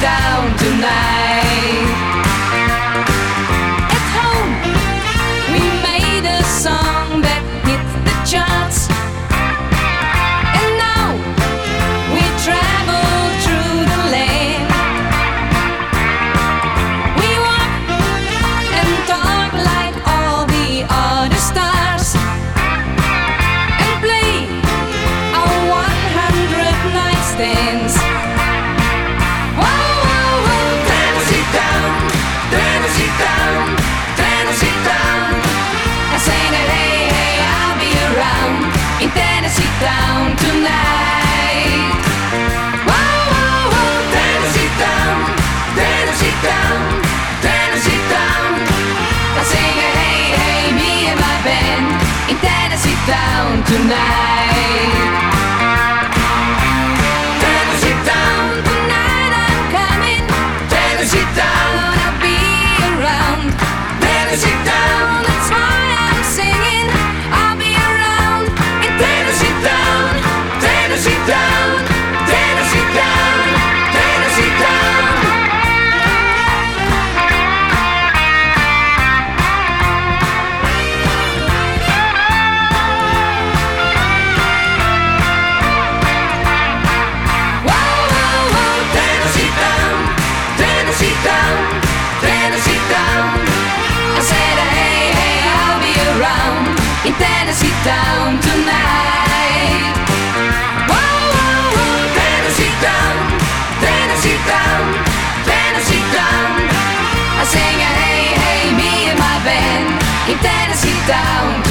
down tonight. At home, we made a song that hit the charts, and now we travel through the land. We walk and talk like all the other stars, and play our 100 night stands. Down tonight. Whoa, whoa, whoa. Tennessee down, Tennessee down, Tennessee down. I sing a hey, hey, me and my band in Tennessee down tonight. Tennessee down, tonight I'm coming. Tennessee down, I'll be around. Tennessee down, that's why I'm singing. I'll be around in Tennessee down, Tennessee down, Tennessee down, Tennessee down. Whoa, whoa, whoa, Tennessee down, Tennessee down, Tennessee down. I said hey, hey, I'll be around in Tennessee down tonight. Whoa, whoa, whoa, Tennessee down, Tennessee down, Tennessee down. I sing a hey, hey, me and my band in Tennessee down